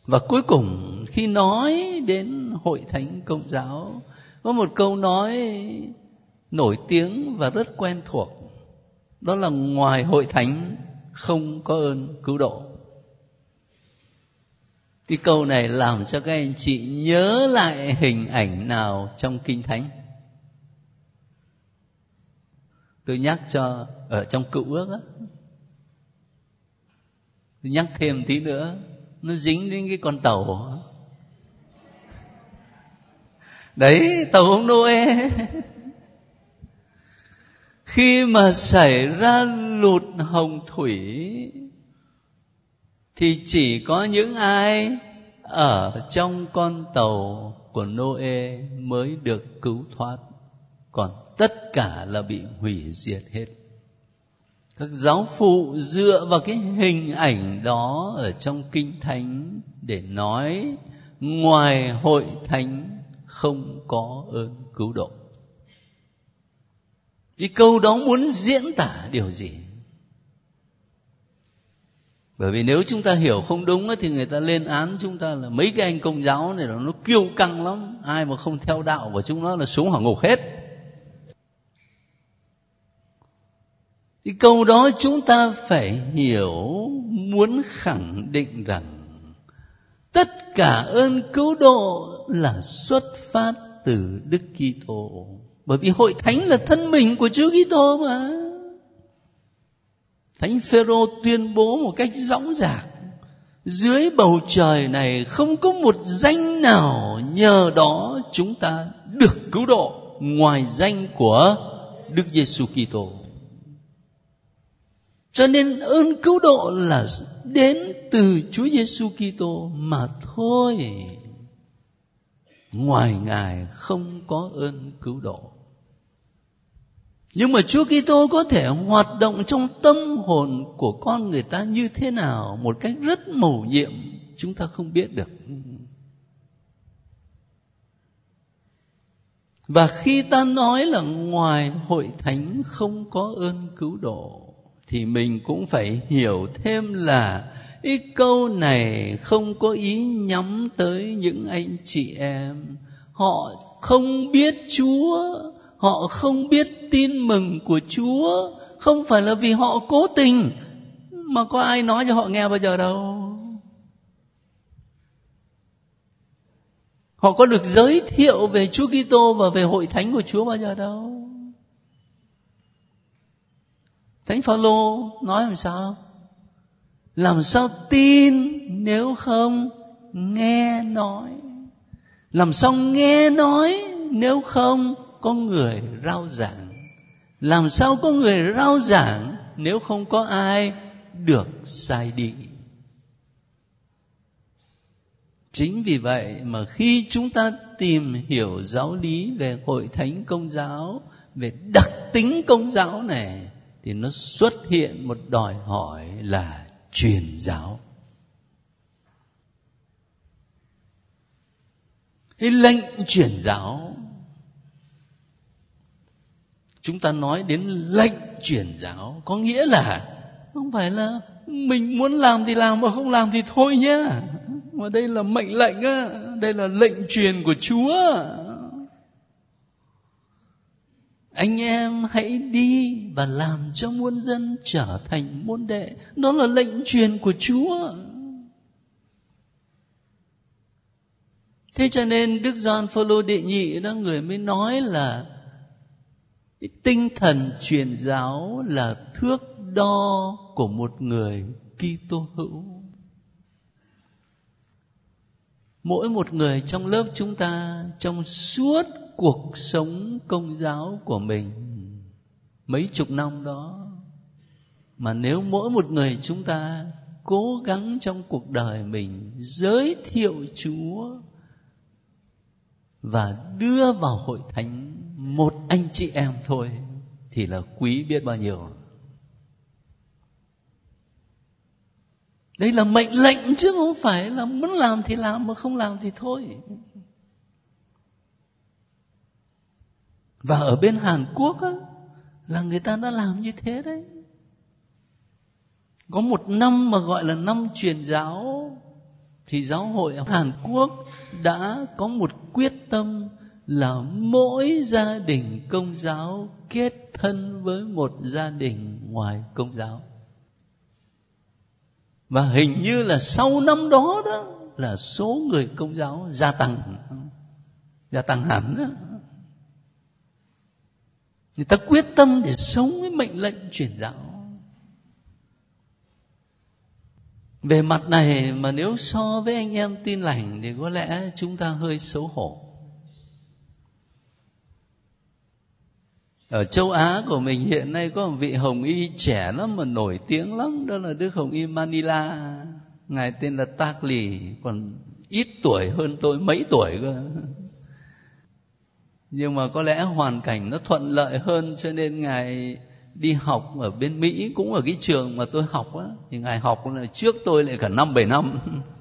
Và cuối cùng khi nói đến Hội Thánh Công giáo, có một câu nói nổi tiếng và rất quen thuộc, đó là ngoài Hội Thánh không có ơn cứu độ. Cái câu này làm cho các anh chị nhớ lại hình ảnh nào trong Kinh Thánh? Tôi nhắc cho ở trong Cựu Ước á, tôi nhắc thêm tí nữa, nó dính đến cái con tàu đấy, tàu ông Noe. Khi mà xảy ra lụt hồng thủy thì chỉ có những ai ở trong con tàu của Noe mới được cứu thoát, còn tất cả là bị hủy diệt hết. Các giáo phụ dựa vào cái hình ảnh đó ở trong Kinh Thánh để nói ngoài Hội Thánh không có ơn cứu độ. Cái câu đó muốn diễn tả điều gì? Bởi vì nếu chúng ta hiểu không đúng thì người ta lên án chúng ta là mấy cái anh Công giáo này nó kiêu căng lắm, ai mà không theo đạo của chúng nó là xuống hỏa ngục hết. Cái câu đó chúng ta phải hiểu, muốn khẳng định rằng tất cả ơn cứu độ là xuất phát từ Đức Kitô. Bởi vì Hội Thánh là thân mình của Chúa Kitô mà. Thánh Phêrô tuyên bố một cách dõng dạc, dưới bầu trời này không có một danh nào nhờ đó chúng ta được cứu độ ngoài danh của Đức Giêsu Kitô. Cho nên ơn cứu độ là đến từ Chúa Giêsu Kitô mà thôi. Ngoài Ngài không có ơn cứu độ. Nhưng mà Chúa Kitô có thể hoạt động trong tâm hồn của con người ta như thế nào, một cách rất mầu nhiệm, chúng ta không biết được. Và khi ta nói là ngoài Hội Thánh không có ơn cứu độ, thì mình cũng phải hiểu thêm là cái câu này không có ý nhắm tới những anh chị em họ không biết Chúa, họ không biết tin mừng của Chúa. Không phải là vì họ cố tình, mà có ai nói cho họ nghe bao giờ đâu. Họ có được giới thiệu về Chúa Kitô và về Hội Thánh của Chúa bao giờ đâu. Thánh Phaolô nói làm sao? Làm sao tin nếu không nghe nói? Làm sao nghe nói nếu không có người rao giảng? Làm sao có người rao giảng nếu không có ai được sai đi? Chính vì vậy mà khi chúng ta tìm hiểu giáo lý về Hội Thánh Công giáo, về đặc tính Công giáo này, thì nó xuất hiện một đòi hỏi là truyền giáo. Cái lệnh truyền giáo, chúng ta nói đến lệnh truyền giáo, có nghĩa là không phải là mình muốn làm thì làm, mà không làm thì thôi nhá. Mà đây là mệnh lệnh á, đây là lệnh truyền của Chúa. Anh em hãy đi và làm cho muôn dân trở thành môn đệ. Đó là lệnh truyền của Chúa. Thế cho nên Đức Gioan Phaolô đệ nhị đó, người mới nói là tinh thần truyền giáo là thước đo của một người Kitô hữu. Mỗi một người trong lớp chúng ta, trong suốt cuộc sống công giáo của mình mấy chục năm đó, mà nếu mỗi một người chúng ta cố gắng trong cuộc đời mình giới thiệu Chúa và đưa vào Hội Thánh một anh chị em thôi, thì là quý biết bao nhiêu. Đây là mệnh lệnh chứ không phải là muốn làm thì làm, mà không làm thì thôi. Và ở bên Hàn Quốc á, là người ta đã làm như thế đấy. Có một năm mà gọi là năm truyền giáo, thì giáo hội Hàn Quốc đã có một quyết tâm là mỗi gia đình Công giáo kết thân với một gia đình ngoài Công giáo. Và hình như là sau năm đó đó là số người Công giáo gia tăng hẳn đó. Người ta quyết tâm để sống với mệnh lệnh truyền giáo. Về mặt này mà nếu so với anh em Tin Lành thì có lẽ chúng ta hơi xấu hổ. Ở châu Á của mình hiện nay có một vị hồng y trẻ lắm mà nổi tiếng lắm, đó là Đức Hồng y Manila. Ngài tên là Tak Lì, còn ít tuổi hơn tôi mấy tuổi cơ. Nhưng mà có lẽ hoàn cảnh nó thuận lợi hơn cho nên Ngài đi học ở bên Mỹ, cũng ở cái trường mà tôi học á, thì Ngài học là trước tôi lại cả 5-7 năm.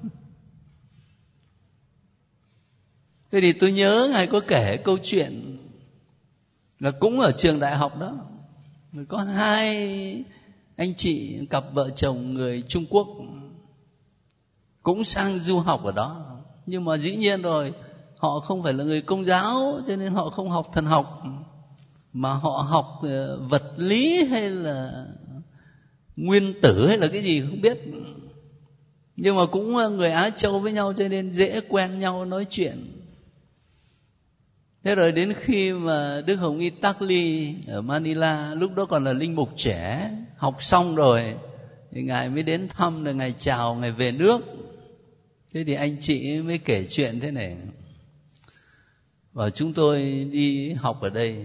Thế thì tôi nhớ Ngài có kể câu chuyện là cũng ở trường đại học đó, có hai anh chị cặp vợ chồng người Trung Quốc cũng sang du học ở đó. Nhưng mà dĩ nhiên rồi, họ không phải là người Công giáo cho nên họ không học thần học, mà họ học vật lý hay là nguyên tử hay là cái gì không biết. Nhưng mà cũng người Á Châu với nhau cho nên dễ quen nhau nói chuyện. Thế rồi đến khi mà Đức Hồng y Tak Ly ở Manila, lúc đó còn là linh mục trẻ, học xong rồi thì Ngài mới đến thăm, rồi Ngài chào, Ngài về nước. Thế thì anh chị mới kể chuyện thế này: và chúng tôi đi học ở đây,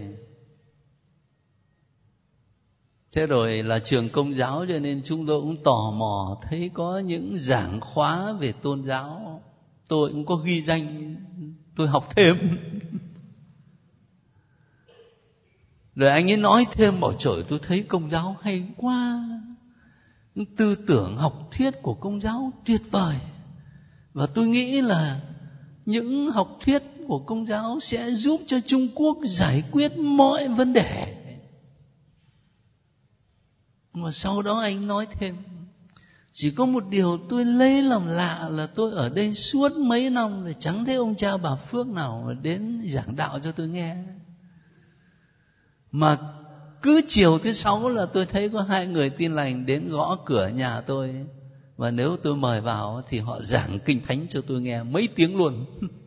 thế rồi là trường Công giáo cho nên chúng tôi cũng tò mò thấy có những giảng khóa về tôn giáo, tôi cũng có ghi danh, tôi học thêm. Rồi anh ấy nói thêm, bảo trời, tôi thấy Công giáo hay quá, những tư tưởng học thuyết của Công giáo tuyệt vời, và tôi nghĩ là những học thuyết của Công giáo sẽ giúp cho Trung Quốc giải quyết mọi vấn đề. Mà sau đó anh nói thêm, chỉ có một điều tôi lấy làm lạ là tôi ở đây suốt mấy năm rồi chẳng thấy ông cha bà Phước nào mà đến giảng đạo cho tôi nghe. Mà cứ chiều thứ Sáu là tôi thấy có 2 người Tin Lành đến gõ cửa nhà tôi, và nếu tôi mời vào thì họ giảng kinh thánh cho tôi nghe mấy tiếng luôn.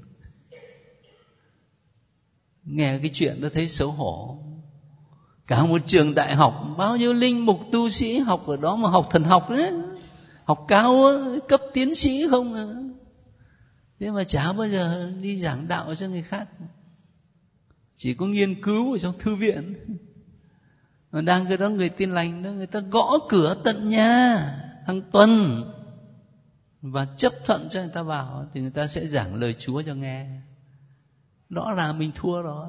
Nghe cái chuyện đó thấy xấu hổ. Cả một trường đại học, bao nhiêu linh mục tu sĩ học ở đó mà học thần học đấy, học cao cấp tiến sĩ không à. Thế mà chả bao giờ đi giảng đạo cho người khác, chỉ có nghiên cứu ở trong thư viện. Mà đang cái đó người Tin Lành đó, người ta gõ cửa tận nhà hàng tuần và chấp thuận cho người ta vào thì người ta sẽ giảng lời Chúa cho nghe. Rõ ràng mình thua rồi.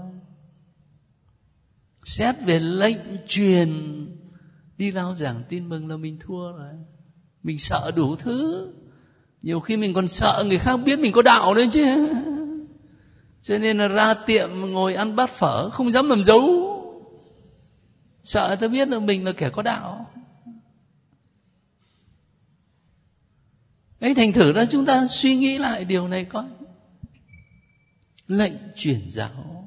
Xét về lệnh truyền đi rao giảng tin mừng là mình thua rồi. Mình sợ đủ thứ, nhiều khi mình còn sợ người khác biết mình có đạo nữa chứ. Cho nên là ra tiệm ngồi ăn bát phở không dám làm dấu, sợ người ta biết là mình là kẻ có đạo. Ấy, thành thử ra chúng ta suy nghĩ lại điều này coi. Lệnh truyền giáo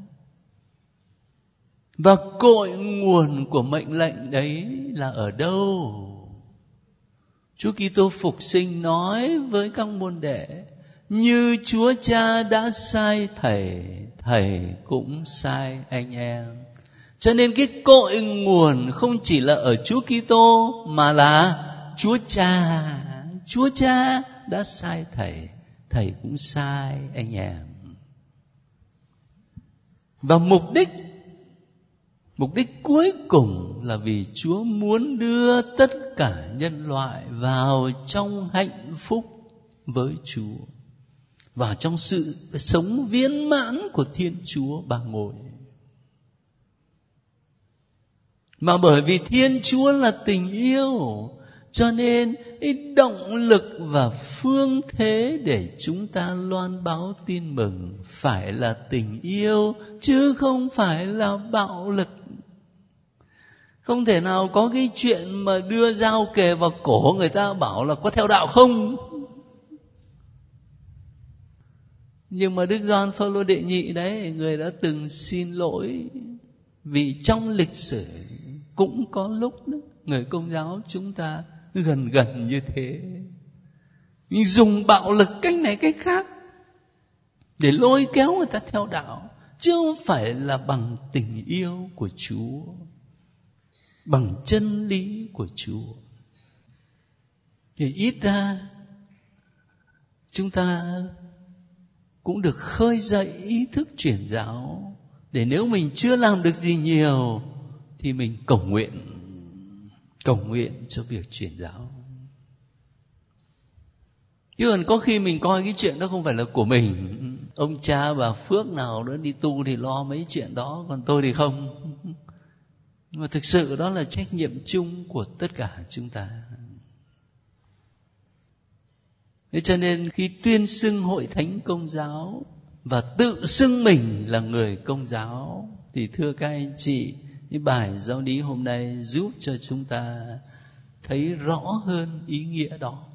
và cội nguồn của mệnh lệnh đấy là ở đâu? Chúa Kitô phục sinh nói với các môn đệ: như Chúa Cha đã sai thầy, thầy cũng sai anh em. Cho nên cái cội nguồn không chỉ là ở Chúa Kitô mà là Chúa Cha. Chúa Cha đã sai thầy, thầy cũng sai anh em. Và mục đích cuối cùng là vì Chúa muốn đưa tất cả nhân loại vào trong hạnh phúc với Chúa, vào trong sự sống viên mãn của Thiên Chúa Ba Ngôi. Mà bởi vì Thiên Chúa là tình yêu, cho nên động lực và phương thế để chúng ta loan báo tin mừng phải là tình yêu, chứ không phải là bạo lực. Không thể nào có cái chuyện mà đưa dao kề vào cổ người ta bảo là có theo đạo không. Nhưng mà Đức Gioan Phaolô đệ nhị đấy, người đã từng xin lỗi, vì trong lịch sử cũng có lúc đó, người Công giáo chúng ta gần như thế, mình dùng bạo lực cách này cách khác để lôi kéo người ta theo đạo, chứ không phải là bằng tình yêu của Chúa, bằng chân lý của Chúa. Thì ít ra chúng ta cũng được khơi dậy ý thức truyền giáo, để nếu mình chưa làm được gì nhiều thì mình cầu nguyện cho việc truyền giáo. Chứ còn có khi mình coi cái chuyện đó không phải là của mình, ông cha bà Phước nào đó đi tu thì lo mấy chuyện đó, còn tôi thì không. Nhưng mà thực sự đó là trách nhiệm chung của tất cả chúng ta. Thế cho nên khi tuyên xưng Hội Thánh Công giáo và tự xưng mình là người Công giáo, thì thưa các anh chị, cái bài giáo lý hôm nay giúp cho chúng ta thấy rõ hơn ý nghĩa đó.